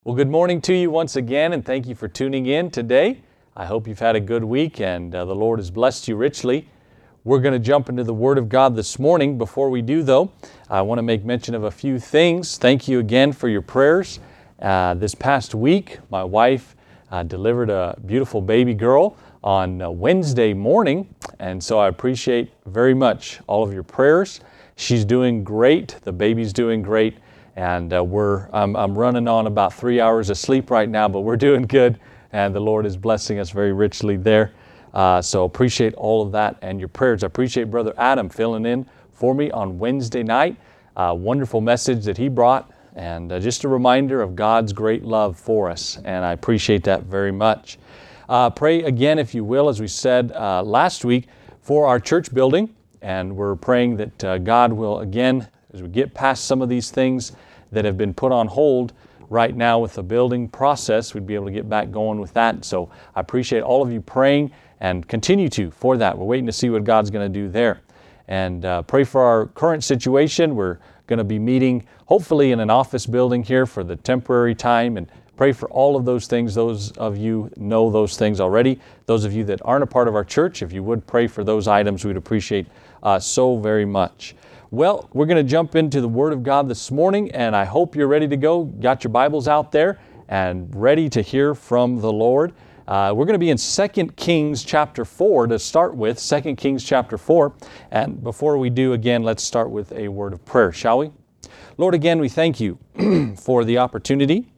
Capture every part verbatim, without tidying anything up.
Well, good morning to you once again, and thank you for tuning in today. I hope you've had a good week and uh, the Lord has blessed you richly. We're going to jump into the Word of God this morning. Before we do, though, I want to make mention of a few things. Thank you again for your prayers. Uh, this past week, my wife uh, delivered a beautiful baby girl on uh, Wednesday morning, and so I appreciate very much all of your prayers. She's doing great. The baby's doing great. And uh, we're I'm, I'm running on about three hours of sleep right now, but we're doing good, and the Lord is blessing us very richly there. Uh, so appreciate all of that and your prayers. I appreciate Brother Adam filling in for me on Wednesday night. Uh, wonderful message that he brought, and uh, just a reminder of God's great love for us, and I appreciate that very much. Uh, pray again, if you will, as we said uh, last week, for our church building, and we're praying that uh, God will again, as we get past some of these things that have been put on hold right now with the building process, we'd be able to get back going with that. So I appreciate all of you praying and continue to for that. We're waiting to see what God's going to do there. And uh, pray for our current situation. We're going to be meeting hopefully in an office building here for the temporary time, and pray for all of those things. Those of you know those things already. Those of you that aren't a part of our church, if you would pray for those items, we'd appreciate uh, so very much. Well, we're going to jump into the Word of God this morning, and I hope you're ready to go. Got your Bibles out there and ready to hear from the Lord. Uh, we're going to be in Second Kings chapter four to start with, Second Kings chapter four. And before we do, again, let's start with a word of prayer, shall we? Lord, again, we thank you for the opportunity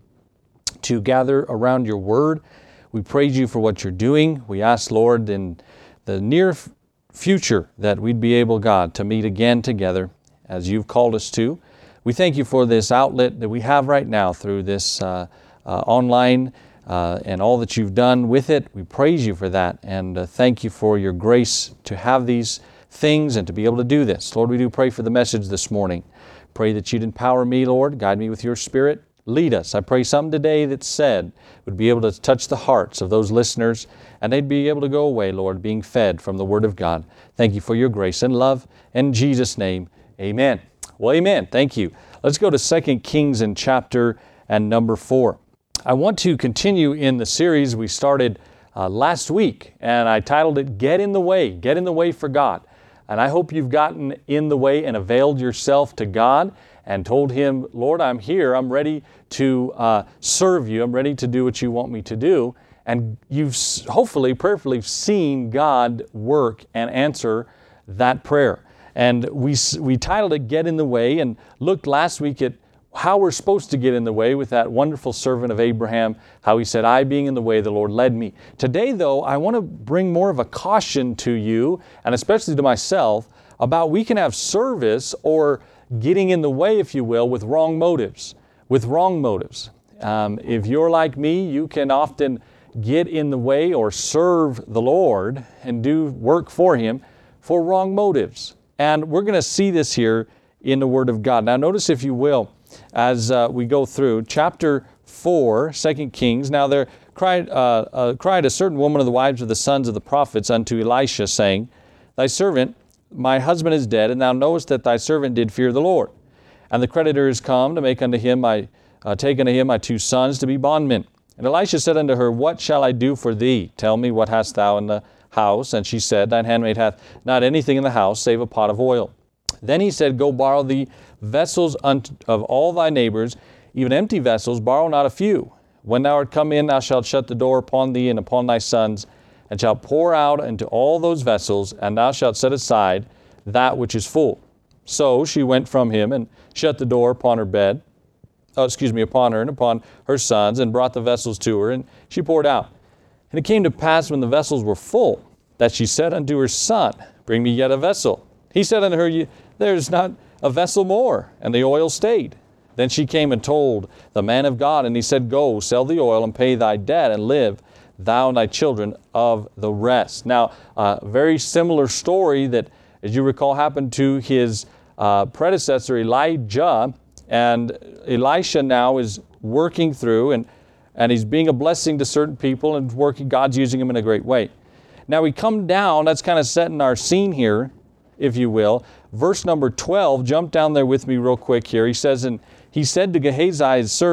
to gather around your Word. We praise you for what you're doing. We ask, Lord, in the near future that we'd be able, God, to meet again together as you've called us to. We thank you for this outlet that we have right now through this uh, uh, online uh, and all that you've done with it. We praise you for that, and uh, thank you for your grace to have these things and to be able to do this. Lord, we do pray for the message this morning. Pray that you'd empower me, Lord, guide me with your Spirit. Lead us. I pray something today that's said would be able to touch the hearts of those listeners, and they'd be able to go away, Lord, being fed from the Word of God. Thank you for your grace and love. In Jesus' name, amen. Well, amen. Thank you. Let's go to Second Kings in chapter and number four. I want to continue in the series we started uh, last week, and I titled it, Get in the Way, Get in the Way for God. And I hope you've gotten in the way and availed yourself to God and told Him, Lord, I'm here. I'm ready to uh, serve you. I'm ready to do what you want me to do. And you've hopefully, prayerfully seen God work and answer that prayer. And we we titled it, Get in the Way, and looked last week at how we're supposed to get in the way with that wonderful servant of Abraham, how he said, I being in the way, the Lord led me. Today, though, I want to bring more of a caution to you, and especially to myself, about we can have service or getting in the way, if you will, with wrong motives. With wrong motives. Um, if you're like me, you can often get in the way or serve the Lord and do work for Him for wrong motives. And we're going to see this here in the Word of God. Now notice, if you will, as uh, we go through chapter four, Second Kings. Now there cried, uh, uh, cried a certain woman of the wives of the sons of the prophets unto Elisha, saying, Thy servant, my husband is dead, and thou knowest that thy servant did fear the Lord. And the creditor is come to make unto him my, uh, take unto him my two sons to be bondmen. And Elisha said unto her, What shall I do for thee? Tell me, what hast thou in the house? And she said, Thine handmaid hath not anything in the house, save a pot of oil. Then he said, Go borrow thee vessels of all thy neighbors, even empty vessels, borrow not a few. When thou art come in, thou shalt shut the door upon thee and upon thy sons, and shalt pour out into all those vessels, and thou shalt set aside that which is full. So she went from him and shut the door upon her bed, oh, excuse me, upon her and upon her sons, and brought the vessels to her, and she poured out. And it came to pass, when the vessels were full, that she said unto her son, Bring me yet a vessel. He said unto her, There is not a vessel more. And the oil stayed. Then she came and told the man of God, and he said, Go, sell the oil, and pay thy debt, and live, thou and thy children of the rest. Now, a very similar story that, as you recall, happened to his uh, predecessor Elijah, and Elisha now is working through, and, and he's being a blessing to certain people, and working. God's using him in a great way. Now we come down, that's kind of setting our scene here, if you will. Verse number twelve, jump down there with me real quick here. He says, and he said to Gehazi's servant,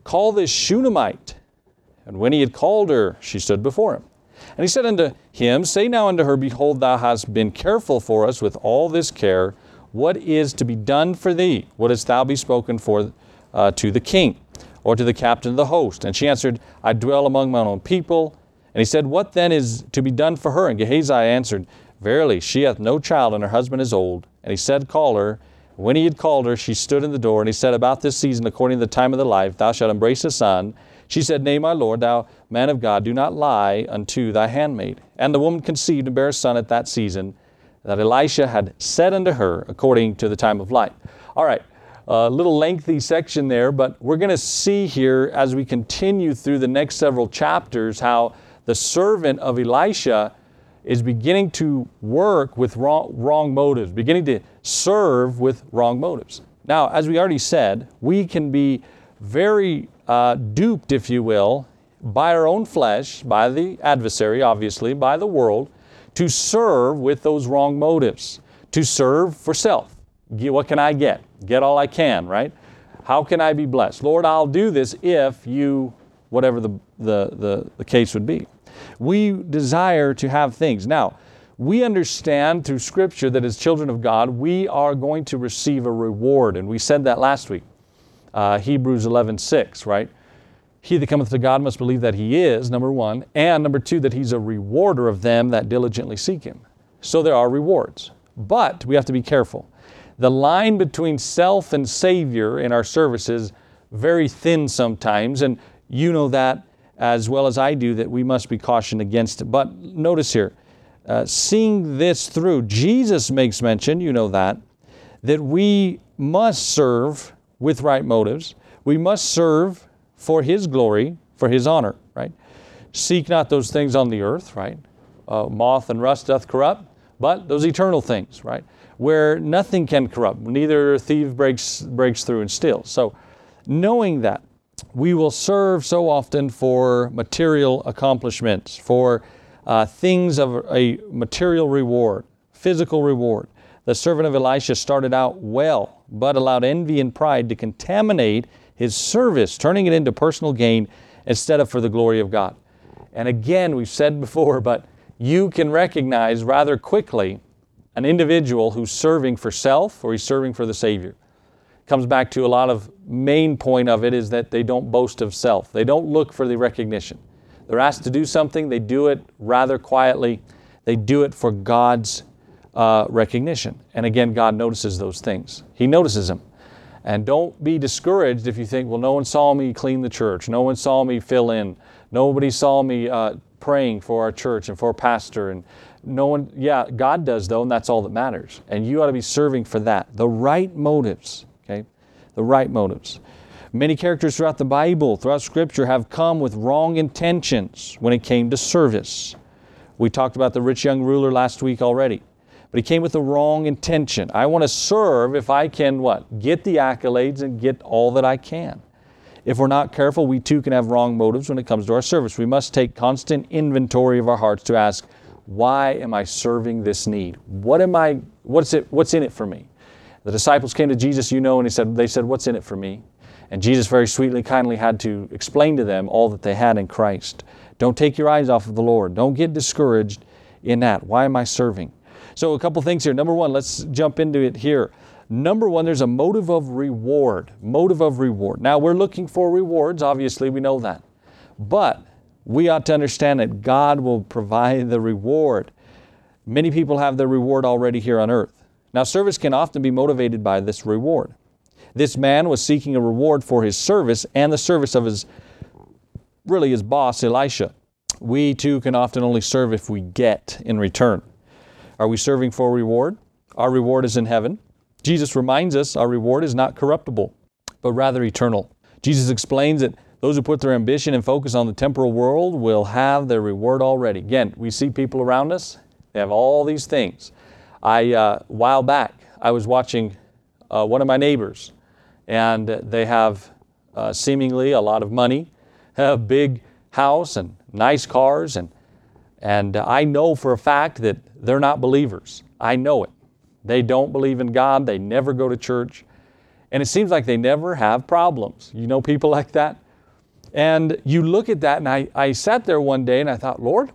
call this Shunammite. And when he had called her, she stood before him. And he said unto him, Say now unto her, Behold, thou hast been careful for us with all this care. What is to be done for thee? Wouldst thou be spoken for uh, to the king, or to the captain of the host? And she answered, I dwell among mine own people. And he said, What then is to be done for her? And Gehazi answered, Verily, she hath no child, and her husband is old. And he said, Call her. When he had called her, she stood in the door. And he said, About this season, according to the time of the life, thou shalt embrace a son. She said, Nay, my Lord, thou man of God, do not lie unto thy handmaid. And the woman conceived and bare a son at that season, that Elisha had said unto her, according to the time of life. All right, a little lengthy section there, but we're going to see here as we continue through the next several chapters how the servant of Elisha is beginning to work with wrong, wrong motives, beginning to serve with wrong motives. Now, as we already said, we can be very uh, duped, if you will, by our own flesh, by the adversary, obviously, by the world, to serve with those wrong motives, to serve for self. What can I get? Get all I can, right? How can I be blessed? Lord, I'll do this if you, whatever the, the, the, the case would be. We desire to have things. Now, we understand through Scripture that as children of God, we are going to receive a reward. And we said that last week. Uh, Hebrews eleven six, right? He that cometh to God must believe that He is, number one, and number two, that He's a rewarder of them that diligently seek Him. So there are rewards. But we have to be careful. The line between self and Savior in our service is very thin sometimes, and you know that as well as I do, that we must be cautioned against it. But notice here, uh, seeing this through, Jesus makes mention, you know that, that we must serve with right motives. We must serve for His glory, for His honor, right? Seek not those things on the earth, right? Uh, moth and rust doth corrupt, but those eternal things, right? Where nothing can corrupt, neither thief breaks, breaks through and steals. So knowing that, we will serve so often for material accomplishments, for uh, things of a material reward, physical reward. The servant of Elisha started out well, but allowed envy and pride to contaminate his service, turning it into personal gain instead of for the glory of God. And again, we've said before, but you can recognize rather quickly an individual who's serving for self or he's serving for the Savior. Comes back to a lot of main point of it is that they don't boast of self. They don't look for the recognition. They're asked to do something, they do it rather quietly. They do it for God's uh, recognition. And again, God notices those things. He notices them. And don't be discouraged if you think, well, no one saw me clean the church. No one saw me fill in. Nobody saw me uh, praying for our church and for our pastor. And no one, yeah, God does though, and that's all that matters. And you ought to be serving for that. The right motives. Okay? The right motives. Many characters throughout the Bible, throughout Scripture, have come with wrong intentions when it came to service. We talked about the rich young ruler last week already. But he came with the wrong intention. I want to serve if I can, what? Get the accolades and get all that I can. If we're not careful, we too can have wrong motives when it comes to our service. We must take constant inventory of our hearts to ask, why am I serving this need? What am I, what's it, what's in it for me? The disciples came to Jesus, you know, and he said, they said, what's in it for me? And Jesus very sweetly, kindly had to explain to them all that they had in Christ. Don't take your eyes off of the Lord. Don't get discouraged in that. Why am I serving? So a couple things here. Number one, let's jump into it here. Number one, there's a motive of reward. Motive of reward. Now, we're looking for rewards. Obviously, we know that. But we ought to understand that God will provide the reward. Many people have their reward already here on earth. Now, service can often be motivated by this reward. This man was seeking a reward for his service and the service of his, really his boss, Elisha. We too can often only serve if we get in return. Are we serving for reward? Our reward is in heaven. Jesus reminds us our reward is not corruptible, but rather eternal. Jesus explains that those who put their ambition and focus on the temporal world will have their reward already. Again, we see people around us, they have all these things. I, uh, a while back, I was watching uh, one of my neighbors, and they have uh, seemingly a lot of money, a big house and nice cars, and and I know for a fact that they're not believers. I know it. They don't believe in God. They never go to church. And it seems like they never have problems. You know people like that? And you look at that, and I, I sat there one day and I thought, Lord,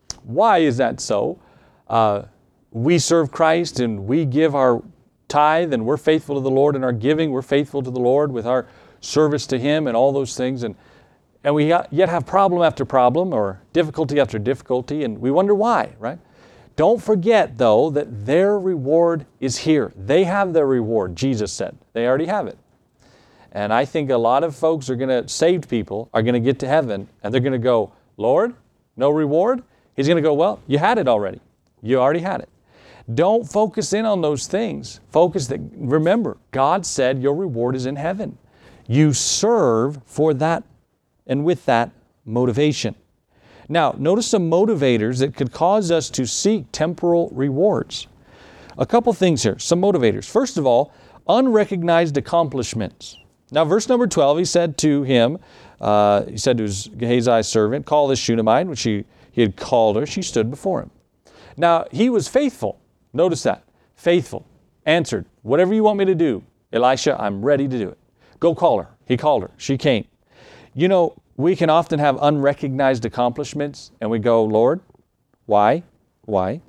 why is that so? Uh, we serve Christ and we give our tithe and we're faithful to the Lord in our giving. We're faithful to the Lord with our service to Him and all those things. And, and we yet have problem after problem or difficulty after difficulty, and we wonder why, right? Don't forget, though, that their reward is here. They have their reward, Jesus said. They already have it. And I think a lot of folks are going to, saved people, are going to get to heaven and they're going to go, Lord, no reward? He's going to go, well, you had it already. You already had it. Don't focus in on those things. Focus that, remember, God said your reward is in heaven. You serve for that and with that motivation. Now, notice some motivators that could cause us to seek temporal rewards. A couple things here, some motivators. First of all, unrecognized accomplishments. Now, verse number twelve, he said to him, uh, he said to his Gehazi's servant, call this Shunammite, which he, he had called her. She stood before him. Now, he was faithful. Notice that. Faithful. Answered, whatever you want me to do, Elisha, I'm ready to do it. Go call her. He called her. She came. You know, we can often have unrecognized accomplishments and we go, Lord, why? Why?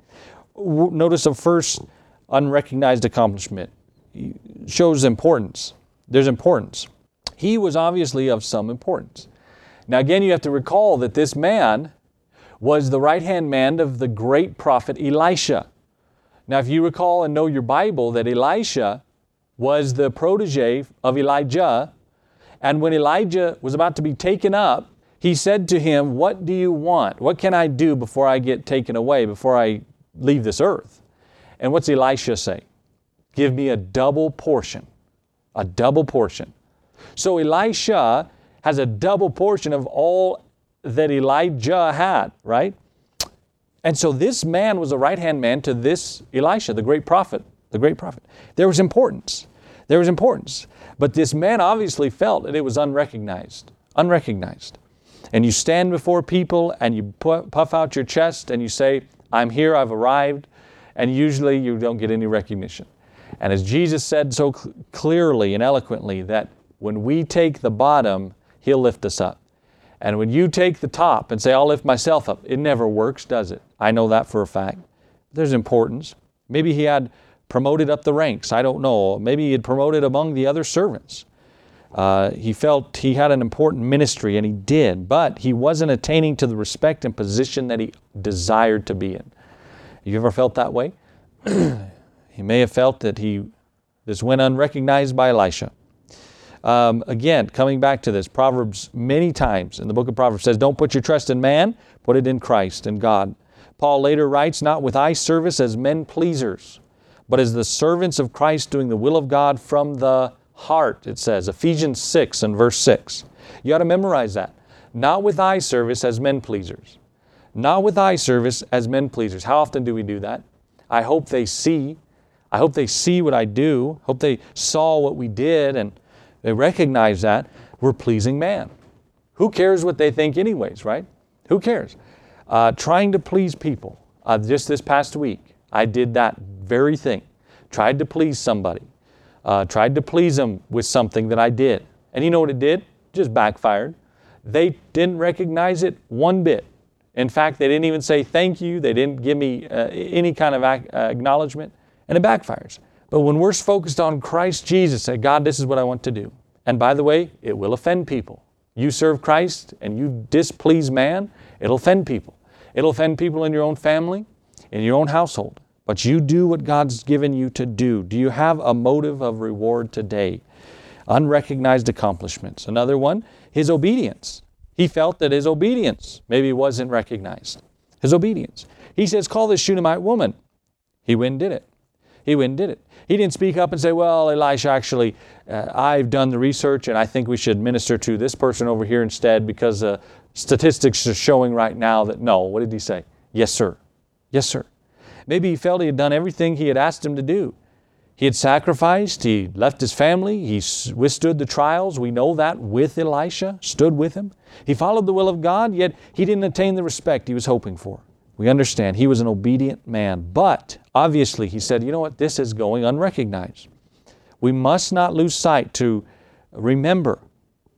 Notice the first unrecognized accomplishment. It shows importance. There's importance. He was obviously of some importance. Now again, you have to recall that this man was the right-hand man of the great prophet Elisha. Now if you recall and know your Bible that Elisha was the protege of Elijah, and when Elijah was about to be taken up, he said to him, what do you want? What can I do before I get taken away, before I leave this earth? And what's Elisha say? Give me a double portion. A double portion. So Elisha has a double portion of all that Elijah had, right? And so this man was a right-hand man to this Elisha, the great prophet, the great prophet. There was importance. There was importance. But this man obviously felt that it was unrecognized. Unrecognized. And you stand before people and you puff out your chest and you say, I'm here, I've arrived. And usually you don't get any recognition. And as Jesus said so cl- clearly and eloquently that when we take the bottom, He'll lift us up. And when you take the top and say, I'll lift myself up, it never works, does it? I know that for a fact. There's importance. Maybe he had promoted up the ranks. I don't know. Maybe he had promoted among the other servants. Uh, he felt he had an important ministry, and he did, but he wasn't attaining to the respect and position that he desired to be in. You ever felt that way? He may have felt that he this went unrecognized by Elisha. Um, again, coming back to this, Proverbs many times in the book of Proverbs says, don't put your trust in man, put it in Christ and God. Paul later writes, not with eye service as men pleasers, but as the servants of Christ doing the will of God from the heart, it says, Ephesians six and verse six. You ought to memorize that. Not with eye service as men pleasers. Not with eye service as men pleasers. How often do we do that? I hope they see. I hope they see what I do. Hope they saw what we did and they recognize that we're pleasing man. Who cares what they think anyways, right? Who cares? Uh, trying to please people. Uh, just this past week, I did that very thing. Tried to please somebody. Uh, tried to please them with something that I did. And you know what it did? Just backfired. They didn't recognize it one bit. In fact, they didn't even say thank you. They didn't give me uh, any kind of ac- uh, acknowledgement. And it backfires. But when we're focused on Christ Jesus, say, God, this is what I want to do. And by the way, it will offend people. You serve Christ and you displease man, it'll offend people. It'll offend people in your own family, in your own household. But you do what God's given you to do. Do you have a motive of reward today? Unrecognized accomplishments. Another one, his obedience. He felt that his obedience maybe wasn't recognized. His obedience. He says, call this Shunammite woman. He went and did it. He went and did it. He didn't speak up and say, well, Elisha, actually, uh, I've done the research and I think we should minister to this person over here instead because uh, statistics are showing right now that no. What did he say? Yes, sir. Yes, sir. Maybe he felt he had done everything he had asked him to do. He had sacrificed. He left his family. He withstood the trials. We know that with Elisha, stood with him. He followed the will of God, yet he didn't attain the respect he was hoping for. We understand he was an obedient man, but obviously he said, you know what, this is going unrecognized. We must not lose sight to remember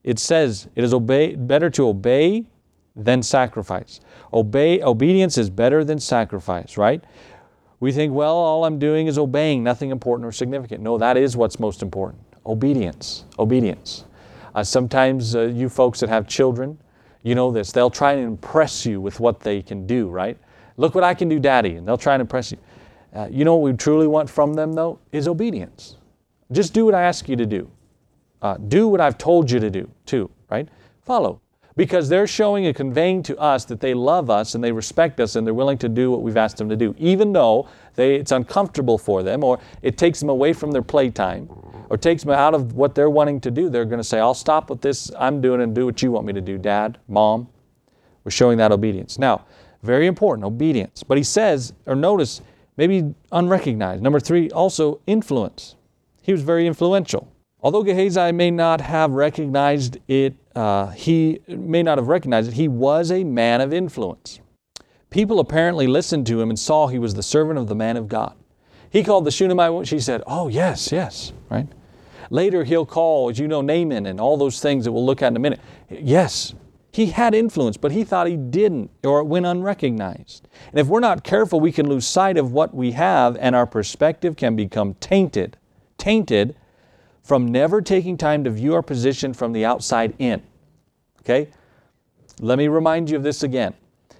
It says it is obey, better to obey than sacrifice. Obey, obedience is better than sacrifice, right? We think, well, all I'm doing is obeying, nothing important or significant. No, that is what's most important. Obedience, obedience. Uh, sometimes uh, you folks that have children, you know this, they'll try and impress you with what they can do, right? Look what I can do, Daddy, and they'll try and impress you. Uh, you know what we truly want from them, though, is obedience. Just do what I ask you to do. Uh, do what I've told you to do, too, right? Follow. Because they're showing and conveying to us that they love us and they respect us and they're willing to do what we've asked them to do, even though they, it's uncomfortable for them, or it takes them away from their playtime, or takes them out of what they're wanting to do. They're going to say, I'll stop what this I'm doing and do what you want me to do, Dad, Mom. We're showing that obedience. Now, very important, obedience. But he says, or notice, maybe unrecognized. Number three, also influence. He was very influential. Although Gehazi may not have recognized it, uh, he may not have recognized it, he was a man of influence. People apparently listened to him and saw he was the servant of the man of God. He called the Shunammite, she said, oh, yes, yes, right? Later he'll call, as you know, Naaman and all those things that we'll look at in a minute. Yes, he had influence, but he thought he didn't, or it went unrecognized. And if we're not careful, we can lose sight of what we have, and our perspective can become tainted. Tainted from never taking time to view our position from the outside in. Okay? Let me remind you of this again.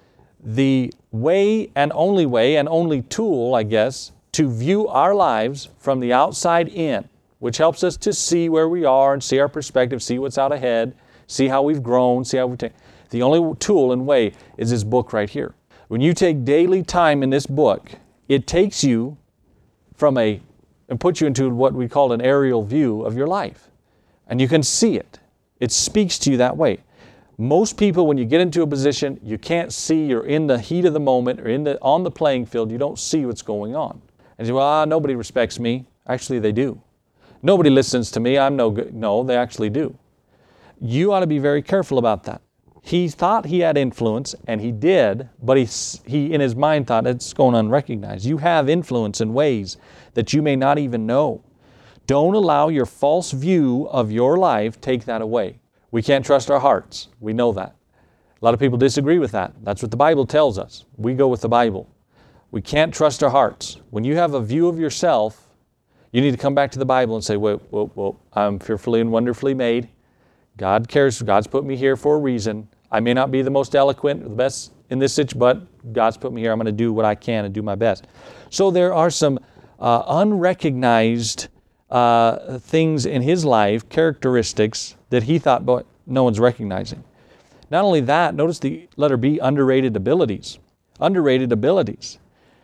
The way and only way and only tool, I guess, to view our lives from the outside in, which helps us to see where we are and see our perspective, see what's out ahead, see how we've grown, see how we've taken. The only tool and way is this book right here. When you take daily time in this book, it takes you from a and puts you into what we call an aerial view of your life. And you can see it. It speaks to you that way. Most people, when you get into a position, you can't see, you're in the heat of the moment or in the on the playing field, you don't see what's going on. And you say, well, ah, nobody respects me. Actually, they do. Nobody listens to me. I'm no good. No, they actually do. You ought to be very careful about that. He thought he had influence, and he did, but he, he in his mind thought it's going unrecognized. You have influence in ways that you may not even know. Don't allow your false view of your life take that away. We can't trust our hearts. We know that. A lot of people disagree with that. That's what the Bible tells us. We go with the Bible. We can't trust our hearts. When you have a view of yourself, you need to come back to the Bible and say, whoa, whoa, whoa, I'm fearfully and wonderfully made. God cares. God's put me here for a reason. I may not be the most eloquent or the best in this situation, but God's put me here. I'm going to do what I can and do my best. So there are some uh, unrecognized uh, things in his life, characteristics that he thought, boy, no one's recognizing. Not only that, notice the letter B, underrated abilities. Underrated abilities.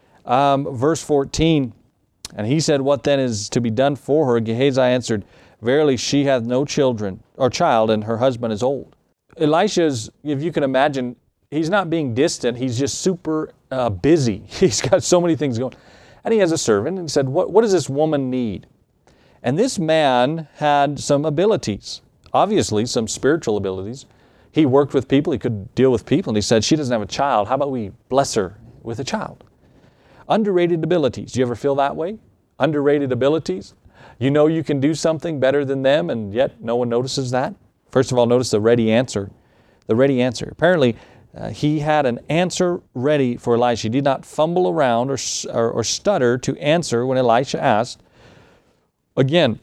Um, verse fourteen, and he said, what then is to be done for her? Gehazi answered, verily she hath no children or child, and her husband is old. Elisha's, if you can imagine, he's not being distant. He's just super uh, busy. He's got so many things going. And he has a servant, and he said, what, what does this woman need? And this man had some abilities, obviously some spiritual abilities. He worked with people. He could deal with people. And he said, she doesn't have a child. How about we bless her with a child? Underrated abilities. Do you ever feel that way? Underrated abilities? You know you can do something better than them, and yet no one notices that? First of all, notice the ready answer. The ready answer. Apparently, uh, he had an answer ready for Elisha. He did not fumble around or, or, or stutter to answer when Elisha asked. Again,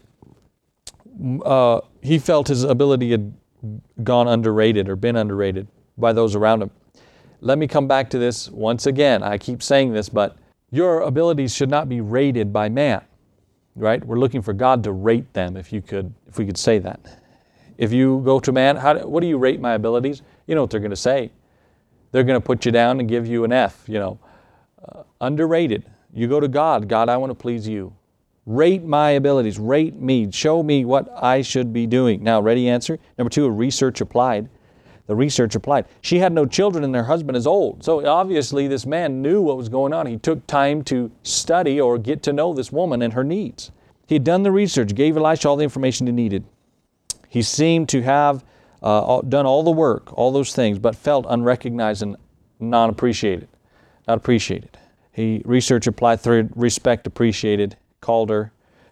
uh, he felt his ability had gone underrated or been underrated by those around him. Let me come back to this once again. I keep saying this, but your abilities should not be rated by man, right? We're looking for God to rate them, if you could, if we could say that. If you go to man, how, what do you rate my abilities? You know what they're going to say. They're going to put you down and give you an F, you know. Uh, underrated. You go to God. God, I want to please you. Rate my abilities. Rate me. Show me what I should be doing. Now, ready answer. Number two, research applied. The research applied. She had no children and her husband is old. So obviously this man knew what was going on. He took time to study or get to know this woman and her needs. He had done the research, gave Elisha all the information he needed. He seemed to have uh, done all the work, all those things, but felt unrecognized and non-appreciated. Not appreciated. He research applied, third, respect appreciated, called her,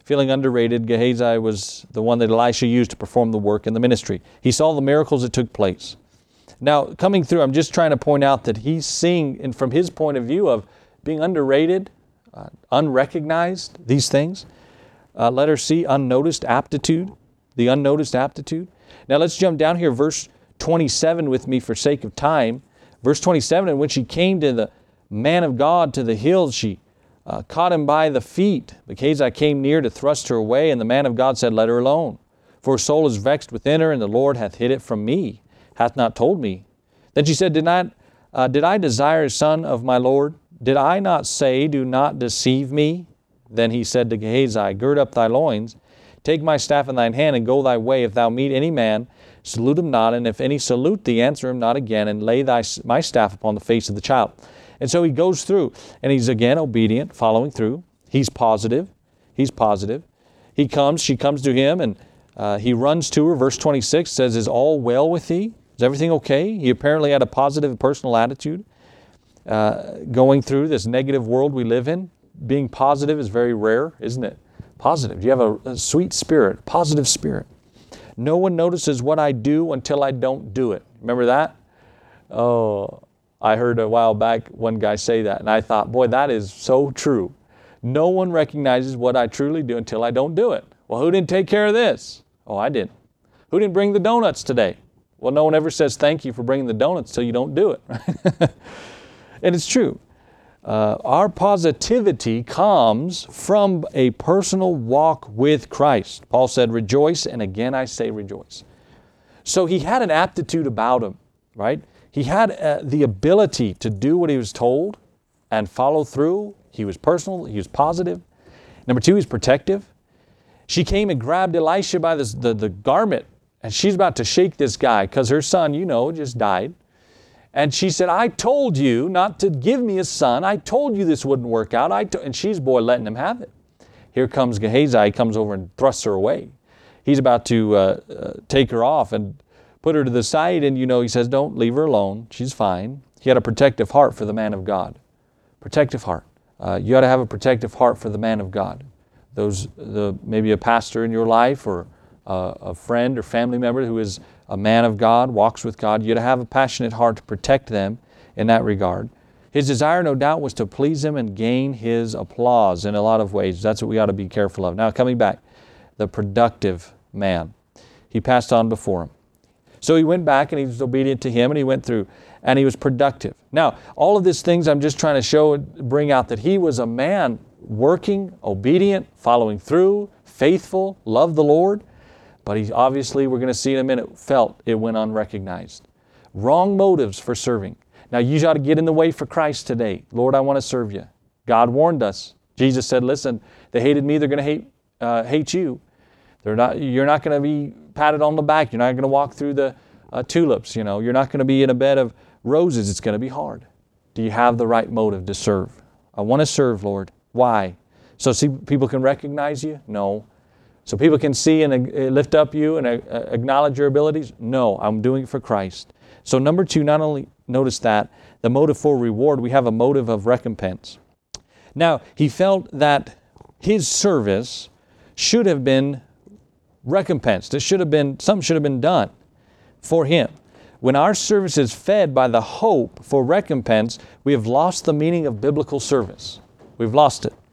feeling underrated, Gehazi was the one that Elisha used to perform the work in the ministry. He saw the miracles that took place. Now, coming through, I'm just trying to point out that he's seeing, and from his point of view of being underrated, uh, unrecognized, these things. Uh, letter C, unnoticed aptitude, the unnoticed aptitude. Now, let's jump down here, verse twenty-seven with me for sake of time. Verse twenty-seven, and when she came to the man of God to the hill, she uh, caught him by the feet. Gehazi came near to thrust her away, and the man of God said, let her alone. For her soul is vexed within her, and the Lord hath hid it from me, hath not told me. Then she said, Did not, uh, did I desire a son of my Lord? Did I not say, do not deceive me? Then he said to Gehazi, gird up thy loins, take my staff in thine hand, and go thy way. If thou meet any man, salute him not, and if any salute thee, answer him not again, and lay thy my staff upon the face of the child. And so he goes through, and he's again obedient, following through. He's positive. He's positive. He comes, she comes to him, and uh, he runs to her. Verse twenty-six says, is all well with thee? Is everything okay? He apparently had a positive personal attitude. Uh, going through this negative world we live in, being positive is very rare, isn't it? Positive. You have a, a sweet spirit, positive spirit. No one notices what I do until I don't do it. Remember that? Oh, I heard a while back one guy say that, and I thought, boy, that is so true. No one recognizes what I truly do until I don't do it. Well, who didn't take care of this? Oh, I did. Who didn't bring the donuts today? Well, no one ever says thank you for bringing the donuts till you don't do it. And it's true. Uh, our positivity comes from a personal walk with Christ. Paul said, rejoice, and again I say rejoice. So he had an aptitude about him, right? He had uh, the ability to do what he was told and follow through. He was personal. He was positive. Number two, he's protective. She came and grabbed Elisha by the, the, the garment, and she's about to shake this guy because her son, you know, just died. And she said, I told you not to give me a son. I told you this wouldn't work out. I to-. And she's, boy, letting him have it. Here comes Gehazi. He comes over and thrusts her away. He's about to uh, uh, take her off and put her to the side. And, you know, he says, don't leave her alone. She's fine. He had a protective heart for the man of God. Protective heart. Uh, you ought to have a protective heart for the man of God. Those, the maybe a pastor in your life or uh, a friend or family member who is a man of God, walks with God. You ought to have a passionate heart to protect them in that regard. His desire, no doubt, was to please him and gain his applause in a lot of ways. That's what we ought to be careful of. Now, coming back, the productive man. He passed on before him. So he went back and he was obedient to him and he went through and he was productive. Now, all of these things I'm just trying to show, bring out that he was a man working, obedient, following through, faithful, loved the Lord. But he obviously, we're going to see in a minute, felt it went unrecognized. Wrong motives for serving. Now, you ought to get in the way for Christ today. Lord, I want to serve you. God warned us. Jesus said, listen, they hated me, they're going to hate uh, hate you. They're not. You're not going to be patted on the back. You're not going to walk through the uh, tulips. You know, you're not going to be in a bed of roses. It's going to be hard. Do you have the right motive to serve? I want to serve, Lord. Why? So see, people can recognize you? No. So people can see and uh, lift up you and uh, acknowledge your abilities? No, I'm doing it for Christ. So number two, not only notice that, the motive for reward, we have a motive of recompense. Now, he felt that his service should have been recompensed. It should have been, something should have been done for him. When our service is fed by the hope for recompense, we have lost the meaning of biblical service. We've lost it.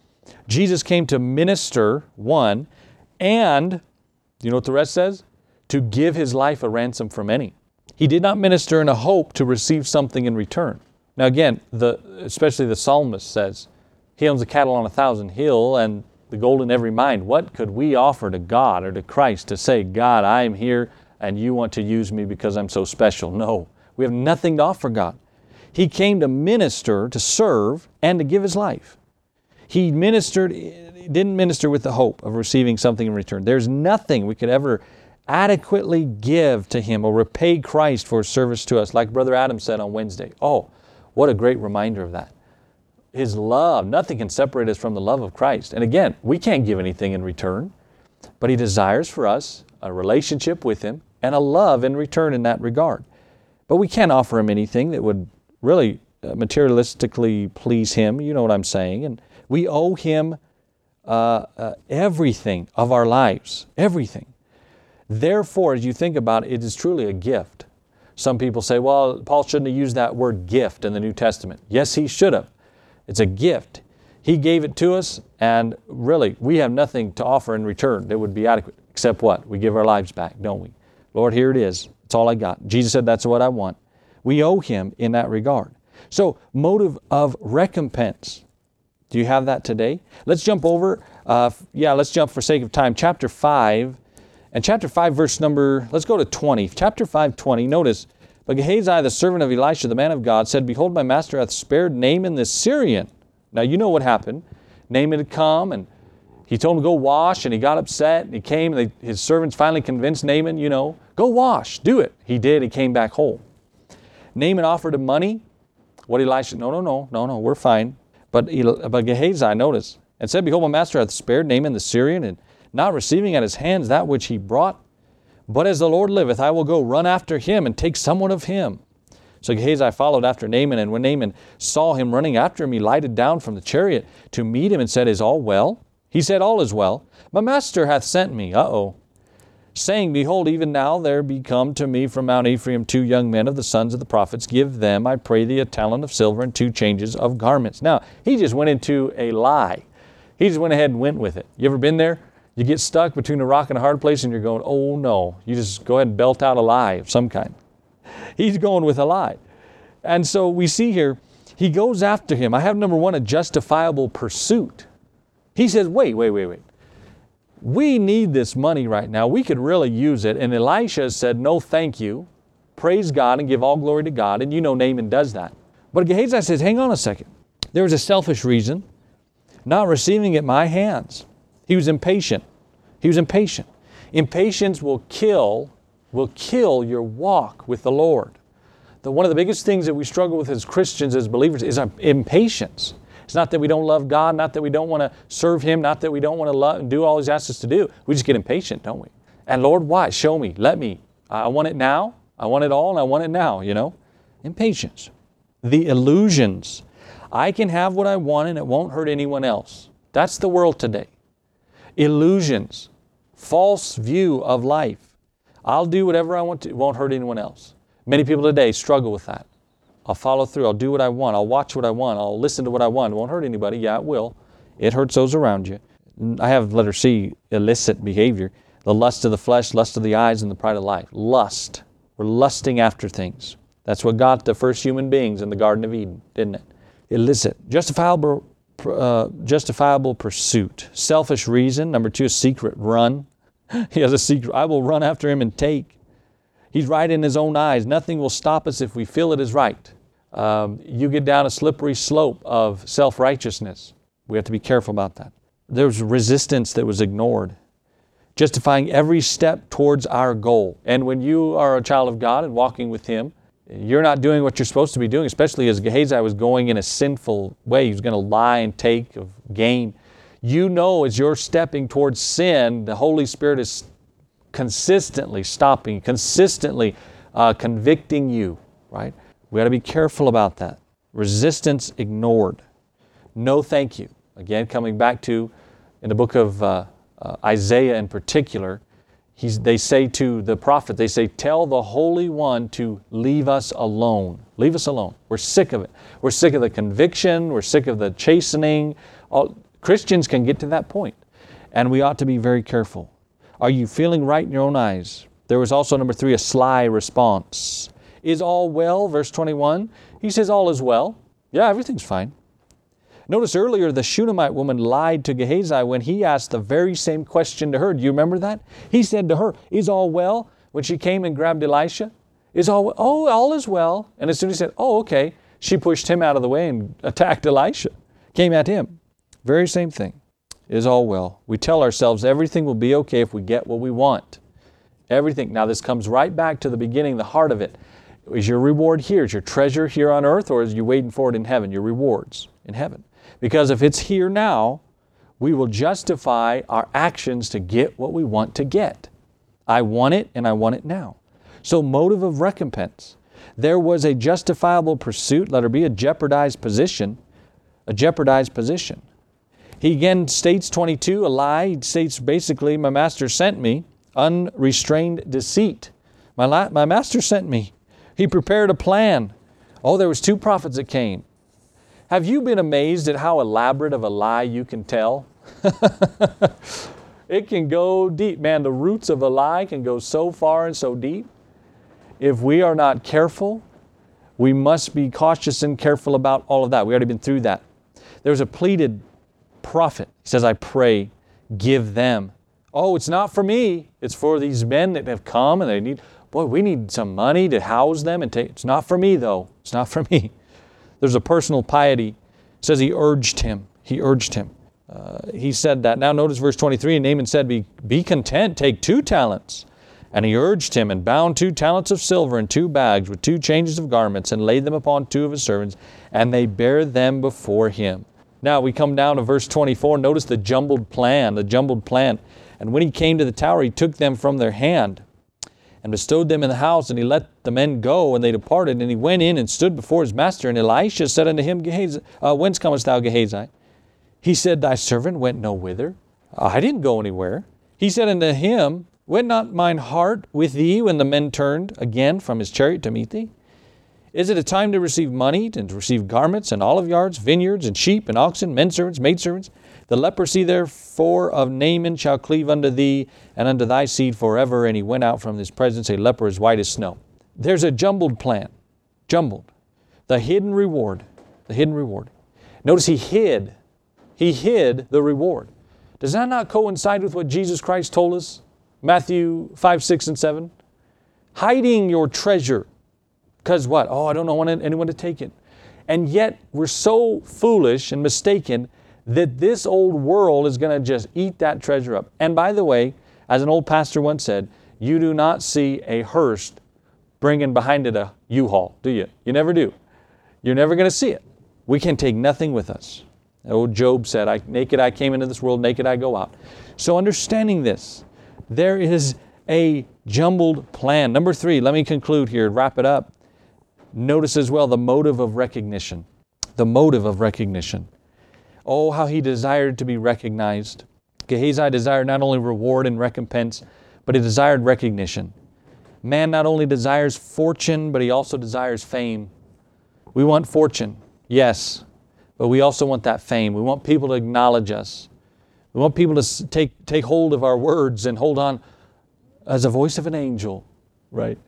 Jesus came to minister, one, and, you know what the rest says? To give his life a ransom for many. He did not minister in a hope to receive something in return. Now again, the, especially the psalmist says, he owns the cattle on a thousand hill and the gold in every mine. What could we offer to God or to Christ to say, God, I am here and you want to use me because I'm so special? No, we have nothing to offer God. He came to minister, to serve, and to give his life. He ministered, didn't minister with the hope of receiving something in return. There's nothing we could ever adequately give to him or repay Christ for his service to us. Like Brother Adam said on Wednesday. Oh, what a great reminder of that. His love, nothing can separate us from the love of Christ. And again, we can't give anything in return, but he desires for us a relationship with him and a love in return in that regard. But we can't offer him anything that would really materialistically please him. You know what I'm saying. And we owe him uh, uh, everything of our lives, everything. Therefore, as you think about it, it is truly a gift. Some people say, well, Paul shouldn't have used that word gift in the New Testament. Yes, he should have. It's a gift. He gave it to us, and really, we have nothing to offer in return that would be adequate, except what? We give our lives back, don't we? Lord, here it is. It's all I got. Jesus said, that's what I want. We owe Him in that regard. So, motive of recompense. Do you have that today? Let's jump over, uh, yeah, let's jump for sake of time. Chapter five, and chapter five, verse number, let's go to twenty. Chapter five, twenty, notice, but Gehazi, the servant of Elisha, the man of God, said, behold, my master hath spared Naaman the Syrian. Now, you know what happened. Naaman had come, and he told him to go wash, and he got upset, and he came, and they, his servants finally convinced Naaman, you know, go wash, do it. He did, he came back whole. Naaman offered him money. What Elisha, no, no, no, no, no, we're fine. But, but Gehazi, notice, and said, behold, my master hath spared Naaman the Syrian, and not receiving at his hands that which he brought. But as the Lord liveth, I will go run after him, and take somewhat of him. So Gehazi followed after Naaman, and when Naaman saw him running after him, he lighted down from the chariot to meet him and said, is all well? He said, all is well. My master hath sent me, uh-oh, saying, behold, even now there be come to me from Mount Ephraim two young men of the sons of the prophets. Give them, I pray thee, a talent of silver and two changes of garments. Now, he just went into a lie. He just went ahead and went with it. You ever been there? You get stuck between a rock and a hard place and you're going, oh no. You just go ahead and belt out a lie of some kind. He's going with a lie. And so we see here, he goes after him. I have, number one, a justifiable pursuit. He says, wait, wait, wait, wait. We need this money right now. We could really use it. And Elisha said, no, thank you. Praise God and give all glory to God. And you know Naaman does that. But Gehazi says, hang on a second. There was a selfish reason, not receiving it at my hands. He was impatient. He was impatient. Impatience will kill, will kill your walk with the Lord. The, one of the biggest things that we struggle with as Christians, as believers, is our impatience. It's not that we don't love God, not that we don't want to serve Him, not that we don't want to love and do all He's asked us to do. We just get impatient, don't we? And Lord, why? Show me. Let me. I want it now. I want it all, and I want it now, you know? Impatience. The illusions. I can have what I want, and it won't hurt anyone else. That's the world today. Illusions. False view of life. I'll do whatever I want to. It won't hurt anyone else. Many people today struggle with that. I'll follow through. I'll do what I want. I'll watch what I want. I'll listen to what I want. It won't hurt anybody. Yeah, it will. It hurts those around you. I have letter C, illicit behavior. The lust of the flesh, lust of the eyes, and the pride of life. Lust. We're lusting after things. That's what got the first human beings in the Garden of Eden, didn't it? Illicit. Justifiable, uh, justifiable pursuit. Selfish reason. Number two, a secret run. He has a secret. I will run after him and take. He's right in his own eyes. Nothing will stop us if we feel it is right. Um, you get down a slippery slope of self-righteousness. We have to be careful about that. There was resistance that was ignored, justifying every step towards our goal. And when you are a child of God and walking with Him, you're not doing what you're supposed to be doing, especially as Gehazi was going in a sinful way. He was going to lie and take of gain. You know as you're stepping towards sin, the Holy Spirit is consistently stopping, consistently uh, convicting you, right? We got to be careful about that. Resistance ignored. No thank you. Again, coming back to, in the book of uh, uh, Isaiah in particular, he's, they say to the prophet, they say, tell the Holy One to leave us alone. Leave us alone. We're sick of it. We're sick of the conviction. We're sick of the chastening. All, Christians can get to that point, and we ought to be very careful. Are you feeling right in your own eyes? There was also, number three, a sly response. Is all well? Verse twenty-one. He says, all is well. Yeah, everything's fine. Notice earlier the Shunammite woman lied to Gehazi when he asked the very same question to her. Do you remember that? He said to her, is all well? When she came and grabbed Elisha, is all well? Oh, all is well. And as soon as he said, oh, okay, she pushed him out of the way and attacked Elisha, came at him. Very same thing. Is all well. We tell ourselves everything will be okay if we get what we want. Everything. Now this comes right back to the beginning, the heart of it. Is your reward here? Is your treasure here on earth, or is you waiting for it in heaven? Your rewards in heaven. Because if it's here now, we will justify our actions to get what we want to get. I want it, and I want it now. So motive of recompense. There was a justifiable pursuit, letter B, a jeopardized position, a jeopardized position. He again states, twenty-two, a lie. He states basically, my master sent me. Unrestrained deceit. My, la- my master sent me. He prepared a plan. Oh, there was two prophets that came. Have you been amazed at how elaborate of a lie you can tell? It can go deep. Man, the roots of a lie can go so far and so deep. If we are not careful, we must be cautious and careful about all of that. We've already been through that. There's a pleaded prophet. He says, I pray, give them. Oh, it's not for me. It's for these men that have come and they need, boy, we need some money to house them and take. It's not for me though. It's not for me. There's a personal piety. It says he urged him. He urged him. Uh, he said that. Now notice verse twenty-three, and Naaman said, be, be content, take two talents. And he urged him and bound two talents of silver in two bags with two changes of garments and laid them upon two of his servants, and they bare them before him. Now we come down to verse twenty-four. Notice the jumbled plan, the jumbled plan. And when he came to the tower, he took them from their hand and bestowed them in the house, and he let the men go, and they departed. And he went in and stood before his master. And Elisha said unto him, Gehazi, uh, whence comest thou, Gehazi? He said, thy servant went no whither. I didn't go anywhere. He said unto him, went not mine heart with thee when the men turned again from his chariot to meet thee? Is it a time to receive money, and to receive garments, and olive yards, vineyards, and sheep, and oxen, menservants, maidservants? The leprosy therefore of Naaman shall cleave unto thee, and unto thy seed forever. And he went out from his presence, a leper as white as snow. There's a jumbled plan. Jumbled. The hidden reward. The hidden reward. Notice he hid. He hid the reward. Does that not coincide with what Jesus Christ told us? Matthew five, six, and seven. Hiding your treasure. Because what? Oh, I don't want anyone to take it. And yet we're so foolish and mistaken that this old world is going to just eat that treasure up. And by the way, as an old pastor once said, you do not see a hearse bringing behind it a U-Haul, do you? You never do. You're never going to see it. We can take nothing with us. Old Job said, I, naked I came into this world, naked I go out. So understanding this, there is a jumbled plan. Number three, let me conclude here, wrap it up. Notice as well the motive of recognition. The motive of recognition. Oh, how he desired to be recognized. Gehazi desired not only reward and recompense, but he desired recognition. Man not only desires fortune, but he also desires fame. We want fortune, yes, but we also want that fame. We want people to acknowledge us. We want people to take, take hold of our words and hold on as a voice of an angel, right?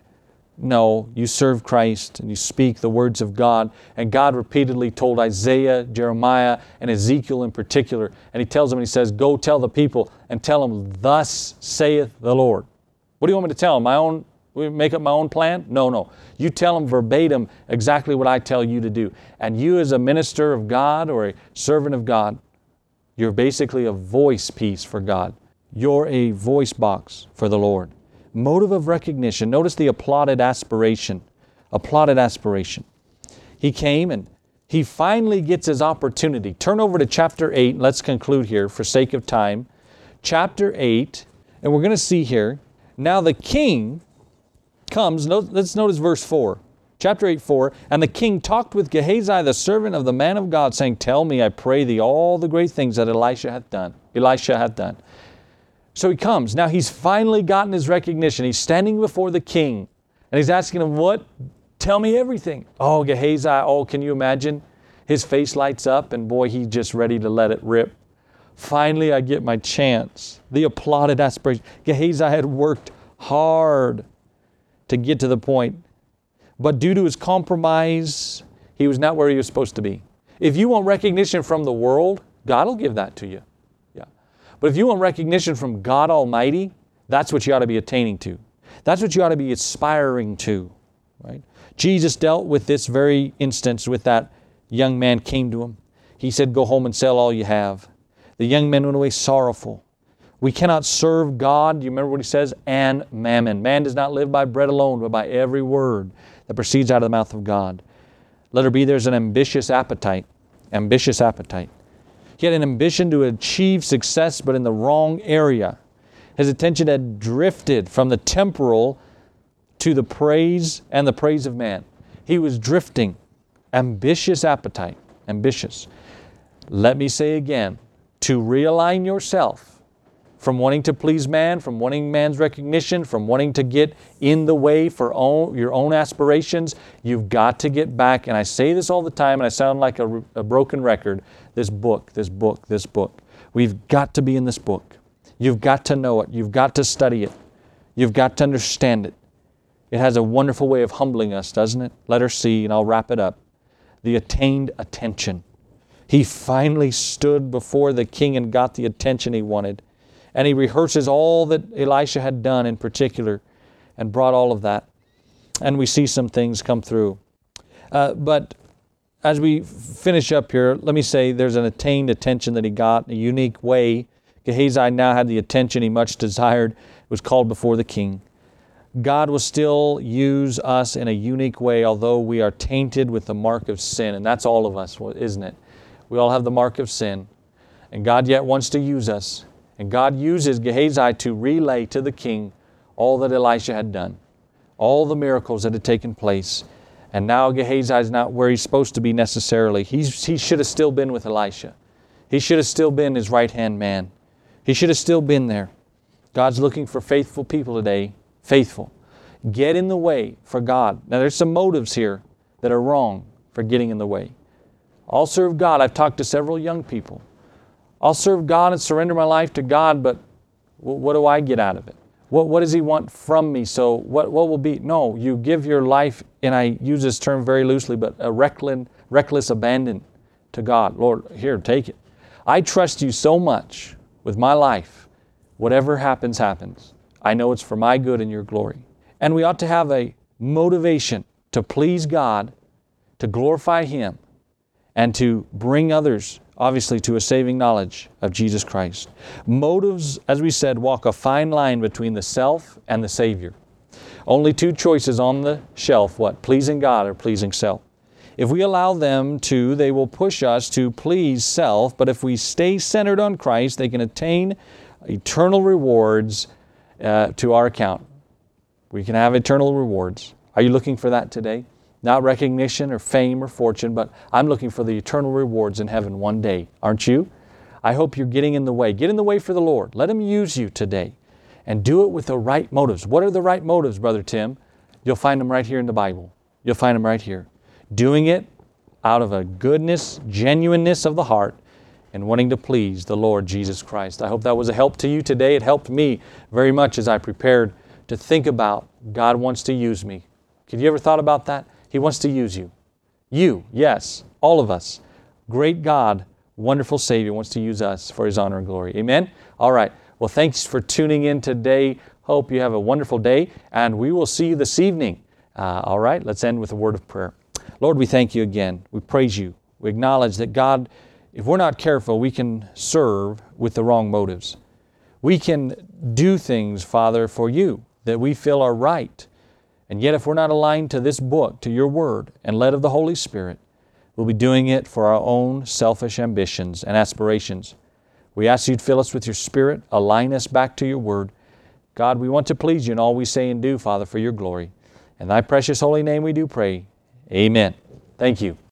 No, you serve Christ and you speak the words of God. And God repeatedly told Isaiah, Jeremiah, and Ezekiel in particular. And He tells them, and He says, go tell the people and tell them, thus saith the Lord. What do you want me to tell them? My own, make up my own plan? No, no. You tell them verbatim exactly what I tell you to do. And you as a minister of God or a servant of God, you're basically a voice piece for God. You're a voice box for the Lord. Motive of recognition. Notice the applauded aspiration. Applauded aspiration. He came and he finally gets his opportunity. Turn over to chapter eight. Let's conclude here for sake of time. Chapter eight. And we're going to see here. Now the king comes. Let's notice verse four. Chapter eight, four. And the king talked with Gehazi, the servant of the man of God, saying, tell me, I pray thee, all the great things that Elisha hath done. Elisha hath done. So he comes. Now he's finally gotten his recognition. He's standing before the king. And he's asking him, what? Tell me everything. Oh, Gehazi, oh, can you imagine? His face lights up and boy, he's just ready to let it rip. Finally, I get my chance. The applauded aspiration. Gehazi had worked hard to get to the point. But due to his compromise, he was not where he was supposed to be. If you want recognition from the world, God will give that to you. But if you want recognition from God Almighty, that's what you ought to be attaining to. That's what you ought to be aspiring to, right? Jesus dealt with this very instance with that young man came to him. He said, go home and sell all you have. The young man went away sorrowful. We cannot serve God, do you remember what he says? And mammon. Man does not live by bread alone, but by every word that proceeds out of the mouth of God. Let her be there's an ambitious appetite. Ambitious appetite. He had an ambition to achieve success, but in the wrong area. His attention had drifted from the temporal to the praise and the praise of man. He was drifting. Ambitious appetite. Ambitious. Let me say again, to realign yourself from wanting to please man, from wanting man's recognition, from wanting to get in the way for own, your own aspirations. You've got to get back, and I say this all the time, and I sound like a, a broken record, this book, this book, this book. We've got to be in this book. You've got to know it. You've got to study it. You've got to understand it. It has a wonderful way of humbling us, doesn't it? Letter C, and I'll wrap it up. The attained attention. He finally stood before the king and got the attention he wanted. And he rehearses all that Elisha had done in particular and brought all of that. And we see some things come through. Uh, but as we finish up here, let me say there's an attained attention that he got in a unique way. Gehazi now had the attention he much desired. It was called before the king. God will still use us in a unique way, although we are tainted with the mark of sin. And that's all of us, isn't it? We all have the mark of sin. And God yet wants to use us. And God uses Gehazi to relay to the king all that Elisha had done, all the miracles that had taken place. And now Gehazi is not where he's supposed to be necessarily. He's, he should have still been with Elisha. He should have still been his right-hand man. He should have still been there. God's looking for faithful people today. Faithful. Get in the way for God. Now there's some motives here that are wrong for getting in the way. I'll serve God. I've talked to several young people. I'll serve God and surrender my life to God, but what do I get out of it? What, what does He want from me? So what, what will be? No, you give your life, and I use this term very loosely, but a reckless, reckless abandon to God. Lord, here, take it. I trust You so much with my life. Whatever happens, happens. I know it's for my good and Your glory. And we ought to have a motivation to please God, to glorify Him, and to bring others, obviously, to a saving knowledge of Jesus Christ. Motives, as we said, walk a fine line between the self and the Savior. Only two choices on the shelf, what? Pleasing God or pleasing self. If we allow them to, they will push us to please self, but if we stay centered on Christ, they can attain eternal rewards uh, to our account. We can have eternal rewards. Are you looking for that today? Not recognition or fame or fortune, but I'm looking for the eternal rewards in heaven one day. Aren't you? I hope you're getting in the way. Get in the way for the Lord. Let Him use you today. And do it with the right motives. What are the right motives, Brother Tim? You'll find them right here in the Bible. You'll find them right here. Doing it out of a goodness, genuineness of the heart, and wanting to please the Lord Jesus Christ. I hope that was a help to you today. It helped me very much as I prepared to think about God wants to use me. Have you ever thought about that? He wants to use you. You, yes, all of us. Great God, wonderful Savior wants to use us for His honor and glory. Amen? All right. Well, thanks for tuning in today. Hope you have a wonderful day, and we will see you this evening. Uh, all right, let's end with a word of prayer. Lord, we thank You again. We praise You. We acknowledge that, God, if we're not careful, we can serve with the wrong motives. We can do things, Father, for You that we feel are right. And yet if we're not aligned to this book, to Your Word, and led of the Holy Spirit, we'll be doing it for our own selfish ambitions and aspirations. We ask You to fill us with Your Spirit, align us back to Your Word. God, we want to please You in all we say and do, Father, for Your glory. In Thy precious holy name we do pray. Amen. Thank you.